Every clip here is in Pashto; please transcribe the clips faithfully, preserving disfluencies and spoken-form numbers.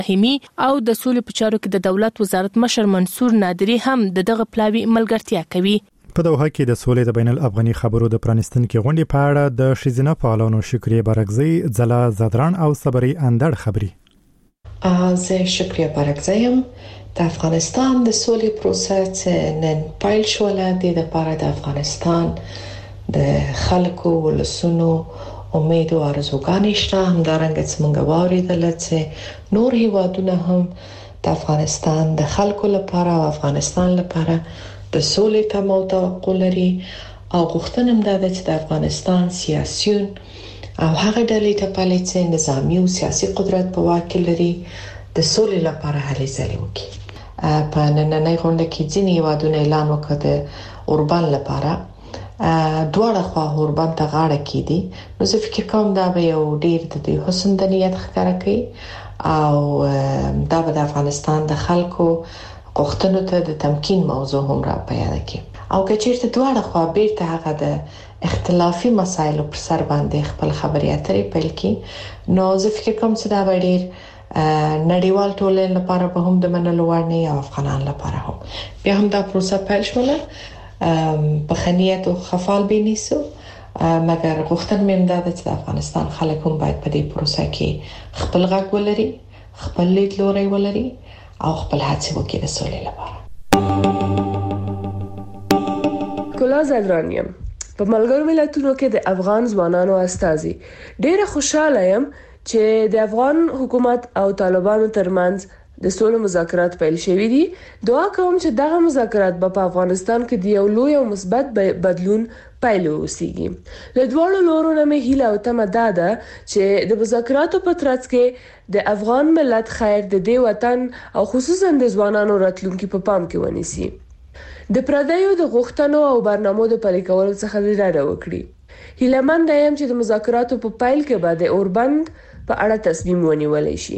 رحیمي او د سولې په چارو کې د دولت وزارت مشر منصور نادری هم دغه پلاوی ملګرتیا کوي. په دوحه کې د سولې د بین الافغاني خبرو د پرانستونکو غونډې په اړه د شیزینه فعالانو شکریه برګزی، ځلا زادران او صبري اندړ خبري. زه شکریه برګزی یم. د افغانستان د سولې پروسه چې نن پیل شوله د لپاره د افغانستان د خلکو ولسونو امید او ارزوګانې شته. همدارنګه چې موږ واوریدل چې نور هیوادونه هم د افغانستان د خلکو لپاره او افغانستان لپاره د سولې تمه او توقع لري او غوښتنه هم ده چې د افغانستان سیاسيون او هغه ډلې ته پلي چې نظامی او سیاسي قدرت په واک کې لري د سولې لپاره هلې ځلې وکړي. په نننۍ غونډه کې ځینې هیوادونه اعلان وکړ د اوربان لپاره دواړه خوا اوربان ته غاړه کیدي. نو زه فکر کوم دا به یو ډیر د حسن د نیت ښکارا کوي او دا به د افغانستان د خلکو غوښتنو ته د تمکین موضوع هم را پیدا کوي. او که چیرته دواړه خوا بیرته هغه د اختلافي مسایلو پر سر باندې خپل خبرې اترې پیل کړي، نو زه فکر کوم چې دا به ډیر نړیوال ټولنې لپاره به هم د منلو وړ نه او افغانان لپاره هم. بیا هم دا پروسه پیل شوله په خنیت او خفال بینیسو، مګر غوښتنه مې ده چې د افغانستان خلک هم باید په دې پروسه کې خپل غږ ولري، خپل لیدلوري ولري او خپل هڅې وکړي د سولې لپاره. ګلا زادرانیم په ملګرو ملتونو کې د افغان ځوانانو استازي ډېر خوشاله یم چې د افغان حکومت او طالبانو ترمنځ د سولې مذاکرات پیل شوي دي. دعا کوم چې دغه مذاکرات په افغانستان کې د یو لوی او مثبت بدلون پیل وسیږي. له دواړو لورو نه مې هیله او تمه ده چې د مذاکراتو په ترڅ کې د افغان ملت خیر د دې وطن او خصوصا د ځوانانو راتلونکي په پام کې ونیسي. د پردیو د غوښتنو او برنامو د پلي کولو څخه ډډه وکړي. هیله مند یم چې د مذاکراتو په پیل کې به د اوربند په اړه تصمیم ونیول شي.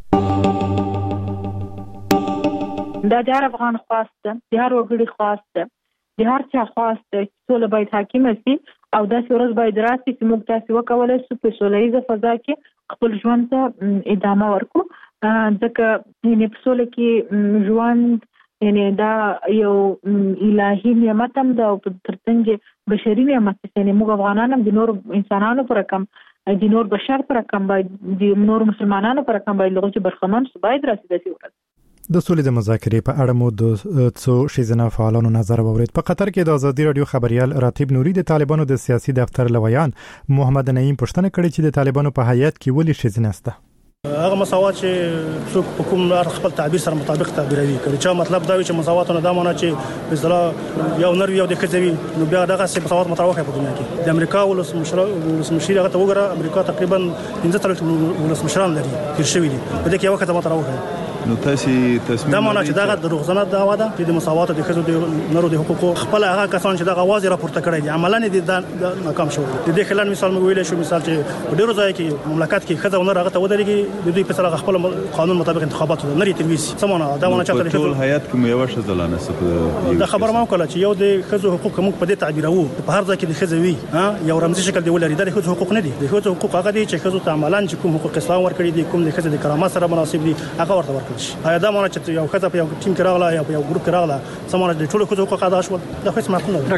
دا د هر افغان خواسته، د هر وګړي خواسته، د هر چا خواسته چې سوله باید حاکمه شي او داسې ورځ باید راشي چې موږ تاسو وکولای شو په سولهییزه فضا کې خپل ژوند ته ادامه ورکړو. ځکه یعنې په سوله کې ژوند یعنې دا یو الهي نعمت هم ده او په ترڅنګ بشري نعمت دی. یعنې موږ افغانان هم د نورو انسانانو پر رقم، د نور بشر پر رقم باید، د نور مسلمانانو پر رقم باید لغو چې برخمن شو باید راشي داسې ورځ. د سولې د مذاکرې په اړه مو د څو شیزنه فعالانو نظر واورید. په قطر کې د ازادي رادیو خبريال راتب نوري د طالبانو د سیاسي دفتر لویان محمد نعیم پوښتنه کړې چې د طالبانو په هیئت کې ولې شیزنه سته. هغه مساوات چې څوک په کوم خپل تعبیر سره مطابق تعبیروي، کله چې مطلب دا وي چې مساوات نه دا معنی چې په اصطلاح یو نر یو د کذوي، نو بیا دغه څه مساوات متراوخه په دنیا کې. د امریکا ولس مشر هغه ته وګوره، امریکا تقریبا پنځه اتیا ولس مشران لري تیر شوی دي، په دې کې یو وخت متراوخه. نو تاسو تصمیم دا معنی چې دا دروغجنه دعوا ده چې د مساوات د خزو د نرو د حقوقو خپل هغه کسان چې د غواز راپورته کړی دي عملاً دي ناکام شو. د دې خلل مثال مو ویل شو، مثال چې ډیرو ځای کې مملکت کې خزو نه راغته ودرېږي، د دوی په سره خپل قانون مطابق انتخابات نه لري تلويز سمونه. دا معنی چې ټول حیات کوم یو شذلانه څه دا خبر ما وکړه چې یو د خزو حقوق موږ په دې تعبیرو په هر ځای کې د خزوي ها یو رمزي شکل دی ولري. د خزو حقوق نه دي، د خزو حقوق هغه دي چې خزو ته عملاً چې کوم حقوق اسلام ورکړي دي، کوم د خزو د کرامت سره مناسب دي، هغه ورته ورکړي شي. آیا دا معنی چې یو خزه په یو ټیم کې راغله یا په یو ګروپ کې راغله سمونه د ټولو خزو حقوق ادا شول؟ دا هیڅ معقول نه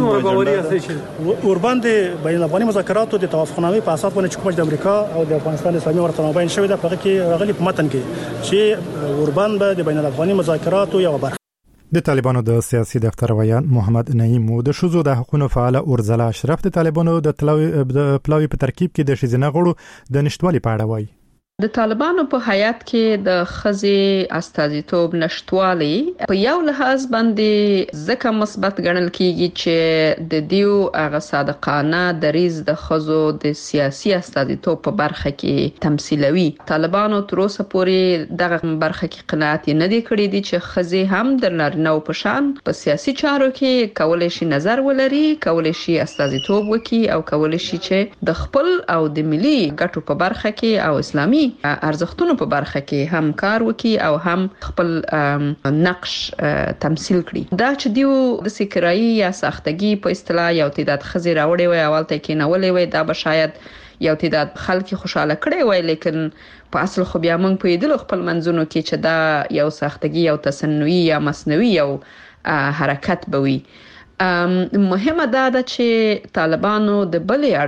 دی. اوربان د بین الافغاني مذاکراتو د توافقنامې په اساس باندې کوم د امریکا او د افغانستان اسلامي ورته مابین شوی د هغه کې راغلي په متن کې چې اوربان به د بین الافغاني مذاکراتو یو برخه. د طالبانو د سیاسي دفتر ویان محمد نعیم او د شذو د حقوقو فعال اورزلا اشرف د طالبانو د پلاوی په ترکیب کې د شیزنه غړو د نشټوالي په اړه وایي. د طالبانو په هیئت کې د خزي استازیتوب نشټوالي په یو لحاظ باندې ځکه مثبت ګڼل کیږي چې د دیو هغه صادقانه دریز د خزو د سیاسي استازیتوب په برخه کې تمثیلوي. طالبانو تر اوسه پورې دغه برخه کې قناعت نه دی کړی دي چې خزي هم د نارینه‌و په شان په سیاسي چارو کې کولای شي نظر ولري، کولای شي استازیتوب وکړي او کولای شي چې د خپل او د ملي ګټو په برخه کې او اسلامي ارزښتونو په برخه کې هم کار وکړي او هم خپل نقش تمثيل کړي. دا چې دیو د سکرایي یا ساختګي په اصطلاح یو تعداد خزي راوړي وي اول ته کې نه ولې وي، دا به شاید یو تعداد خلک خوشاله کړي وای، لیکن په اصل خو بیا موږ په یدلو خپل منځونو کې چې دا یو سختګي او تصنعي یا مصنوعي یو حرکت بوي. مهمه دا ده چې طالبانو د بلې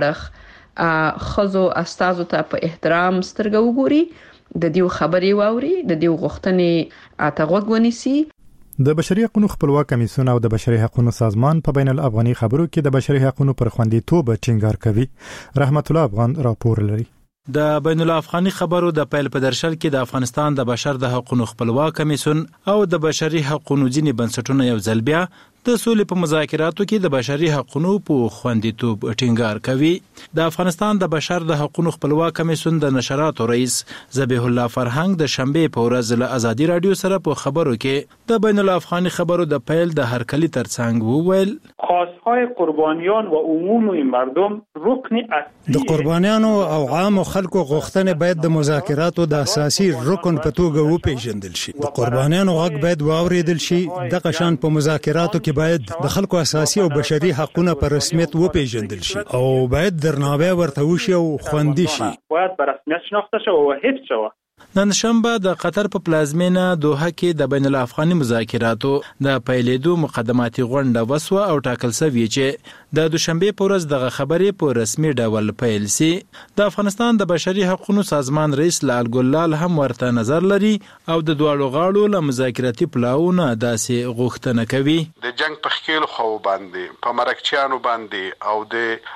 اړخ خزو استازو ته په احترام سترګه وګوري، د دیو خبرې واوري، د دیو غوښتنې اته غوږ ونیسي. د بشري حقوقو خپلواک کمیسیون او د بشري حقوقو سازمان په بین الافغاني خبرو کې د بشري حقوقو پر خوندیتوب ټینګار کوي. رحمت الله افغان راپور لري. د بین الافغاني خبرو د پیل په درشل کې د افغانستان د بشر د حقوقو خپلواک کمیسیون او د بشري حقوقو ځینې بنسټونه یو ځل بیا د سولې په مذاکراتو کې د بشري حقوقو په خوندیتوب ټینګار کوي. د افغانستان د بشر د حقوقو خپلواک کمیسیون د نشراتو رئیس ذبیح الله فرهنګ د شنبه په ورځ له ازادي رادیو سره په خبرو کې د بین الافغاني خبرو د پیل د هرکلی ترڅنګ وویل خواستهای قربانیان و عموم مردم رکن اصلی د قربانیانو او عام خلکو غوښتنې باید د مذاکراتو د اساسي رکن په توګه وپیژندل شي. د قربانیانو غږ باید واوریدل شي. د قشان په مذاکراتو کې باید د خلکو اساسي او بشري حقوقونه په رسمیت وپیژندل شي او باید درناوی ورته وشي او خوندي شي. باید په رسمیت شناخته شي او حفظ شي. نن شنبه د قطر په پلازمینه دوحه کې د بین الافغاني مذاکراتو د پیلېدو مقدماتي غونډه وسوه او ټاکل شوی چې د دوشنبه په ورځ دغه خبرې په رسمي ډول پیل شي. د افغانستان د بشري حقوقو سازمان رئیس لال ګلال هم ورته نظر لري او د دواړو غاړو له مذاکراتي پلاوونه داسې غوښتنه کوي. د جنگ په خېل خو باندې په مرکچیانو باندې او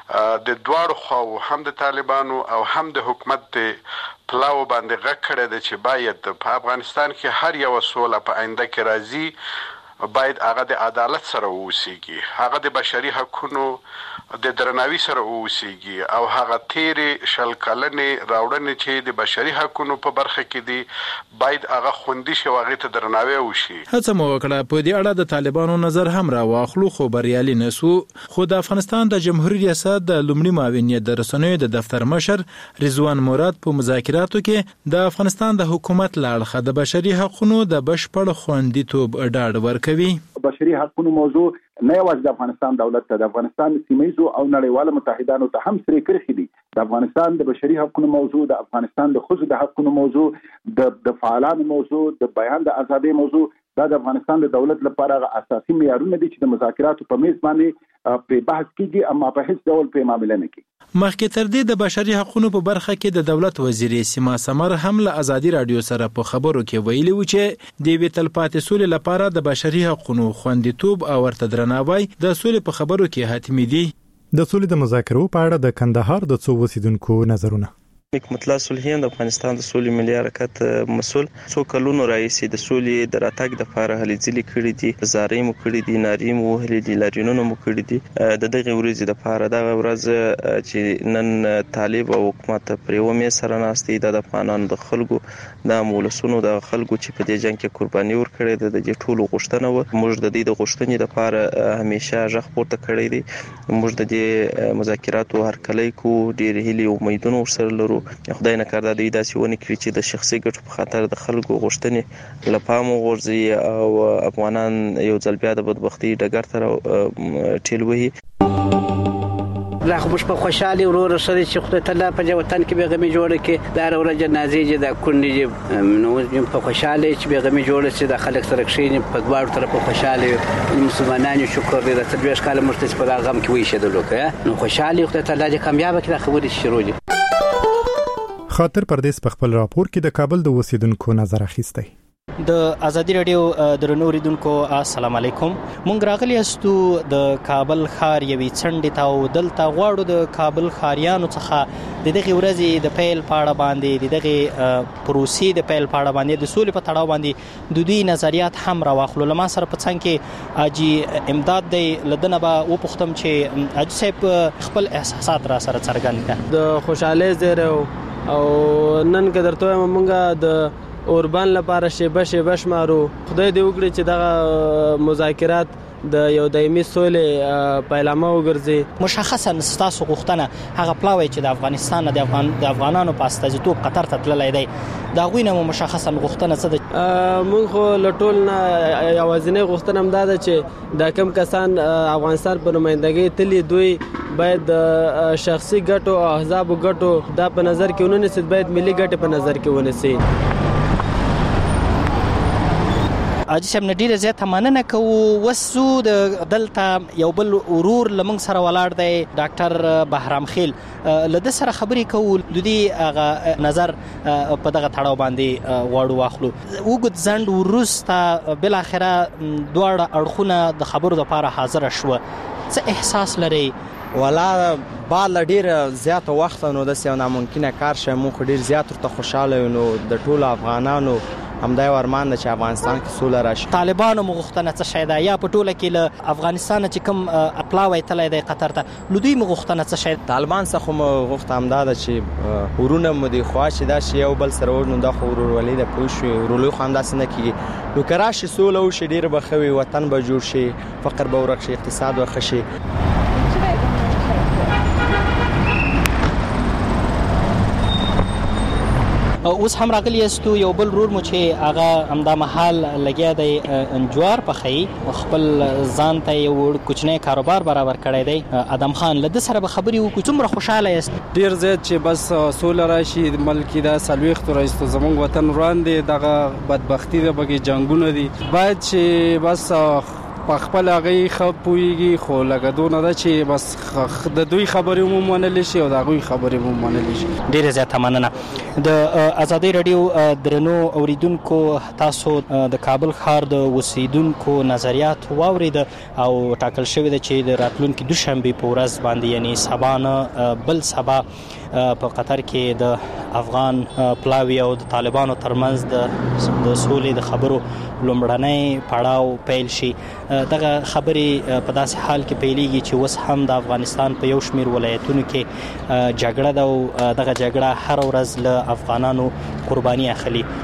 د د دواړو خو هم د طالبانو او هم د حکومت پلاو باندې غږ کړی دی چې باید په افغانستان کې هر یو سوله په آینده کې راځي، باید هغه د عدالت سره ووسیږي، هغه د بشري حقوقو د درناوي سره ووسیږي او هغه تیرې شل کلنې راوړنې چې د بشري حقوقو په برخه کې دي باید هغه خوندي شي او هغه ته درناوی وشي. هڅه مو وکړه په دې اړه د طالبانو نظر هم را واخلو، خو بریالي نسو. خو د افغانستان د جمهوریت ریاست د لومړي معاونیت د رسنیو د دفتر مشر رضوان مراد په مذاکراتو کې د افغانستان د حکومت له اړخه د بشري حقوقو د بشپړ خوندیتوب ډاډ ورکوي. بشري حقوقو موضوع نه یوازې د افغانستان دولت ته، د افغانستان سیمه‌یزو او نړیوالو متحدانو ته هم سره کرخي دي. د افغانستان د بشري حقوقو موضوع، د افغانستان د ښځو د حقوقو موضوع، د د فعالانو موضوع، د بیان د ازادۍ موضوع، دا د افغانستان د دولت لپاره اساسي معیارونه دي چې د مذاکراتو په میز باندې په بحث کېږي، اما په هیڅ ډول په معاملې نه کېږي. مخکې تر دې د بشري حقوقو په برخه کې د دولت وزیر سیما سمر هم له ازادي رادیو سره په خبرو کې ویلي و چې د وی تلپاتې سولې لپاره د بشري حقوقو خوندیتوب او ورته درناوی د سولې په خبرو کې حتمي دي. د سولې د مذاکرو په اړه د کندهار د څو اوسیدونکو نظرونه. مطلع صلحیان د افغانستان د سولې ملي حرکت مسول څو کلونو راځي د سولې د راتګ د لپاره هلې ځلې کړې دي، زارۍ مو کړې دي، نارې مو وهلې دي، لاریونونه مو کړې دي. د دغه ورځې د لپاره دا ورځ چې نن طالب او حکومت پر یو مې سره ناستي د افغانانو د خلکو د مولسونو د خلکو چې په دې جنگ کې قرباني ورکړي د دې ټولو غوښتنه و. موږ د دې د غوښتنې لپاره همیشه ژغ پورته کړی دی. موږ د دې مذاکراتو هرکلی کو، ډېر هیلې او امیدونه ورسره لرو. خدای نه کړه د داسې ونی کړی چې د شخصي ګټو په خاطر د خلکو غوښتنې لپاره غورځي او افغانان یو ځل بیا د بدبختی ډګر ته ټیل وهي. لا خو مش په خوشالي ورور سره چې خدای تعالی په وطن کې بیغمي جوړ کې دا ورځ جنازې د کونډې نو یم په خوشالي چې بیغمي جوړ چې د خلک سره کښینې په دواړو طرفو خوشالي مسلمانانو شکر دې د تدبیر کاله مرتضی په غم کې وي شه د لوکه نو خوشالي خدای تعالی دې کامیاب کړي خبرې شروع دي. خاطر پردیس په خپل راپور کې د کابل د اوسیدونکو نظر اخیستی. د ازادي رادیو درنو اوریدونکو السلام علیکم. مونږ راغلی استو د کابل ښار یوې څنډې ته او دلته غواړو د کابل ښاریانو څخه د دغه ورځې د پیل پاړه باندې د دغه پروسې د پیل پاړه باندې د سولې په تړاو باندې د دوی نظریات هم راوخلو. لمه سره په څنګ کې اجي امداد دی لدنه به و پختم چې اجي صاحب خپل احساسات را سره څرګند کړه. د خوشاله زیرو او نن قدرته مونږه د اوربان لپاره شیبه شیبه شمارو. خدای دې وکړي چې دغه مذاکرات د یو دایمي سولې پیلامه وګرځي. مشخصا ستاسو غوښتنه هغه پلاوی چې د افغانستان د افغان د افغانانو په استازیتوب قطر ته تللی دی دا غوینه مو مشخصا غوښتنه څه ده؟ مونږ خو لټول نه یوازینی غوښتنه هم دا ده چې دا کم کسان افغانستان په نمائندګۍ تللی دوی باید شخصي ګټو او احزابو ګټو دا په نظر کې ونیسي، باید ملي ګټې په نظر کې ونیسي. حاجي صاحب نه ډیره زیاته مننه کوو. وسو د دلته یو بل ورور لمنګ سره ولاړ دی ډاکټر بهرام خیل، له ده سره خبرې کوو د دې هغه نظر په دغه تړاو باندې غواړو واخلو. اوږد ځنډ وروسته بالاخره دواړه اړخونه د خبرو دپاره حاضره شوه. څه احساس لرئ؟ ولا بعد ډیر زیات وخت نو د یو ناممکنه کار شه مو ډیر زیات ورته خوشاله نو د ټولو افغانانو همدای ورمان چې افغانستان کې سوله راشي. طالبانو مغختنه څه شي ده یا په ټوله کې له افغانستان چې کوم اپلاوي تلای دی قطر ته لودي مغختنه څه شي؟ طالبان څخه مغخت همداده چې ورونه مودي خواشه دا شی یو بل سره ورنو د خورور ولید پوښ ورولو خانداس نه کی نو کراشي سوله او شډیر بخوي وطن به جوړ شي، فقر به ورک شي، اقتصاد وخشي. اوس هم راغلی یاستو یو بل رور مو چې هغه همدا محل لګیا دی انجوار پخی خپل ځان ته یو کوچنی کاروبار برابر کړی دی. ادم خان له د سره به خبرې وکړو. څومره خوشاله یاست؟ ډیر زیات چې بس سوله راشي ملک دا سلويخت راځي زمونږ وطن وړاندې دغه بدبختی د بګي جنگونه دي باید چې بس په خپل هغه خپويږي خو لکه دونه ده چې بس د دوی خبرې مو منل شي او د غوي خبرې مو منل شي. ډیره زیاته مننه. د ازادي رادیو درنو اوریدونکو تاسو د کابل ښار د وسیدونکو نظریات واورید او ټاکل شوی د چې د راتلونکو دوشنبه په ورځ باندې یعنی سبا نه بل سبا په قطر کې د افغان پلاوی او د طالبانو ترمنځ د سولې د خبرو لومړنۍ پړاو پیل شي. دغه خبرې په داسې حال کې پیلېږي چې اوس هم د افغانستان په یو شمېر ولایتونو کې جګړه ده او دغه جګړه هر ورځ له افغانانو قرباني اخلي.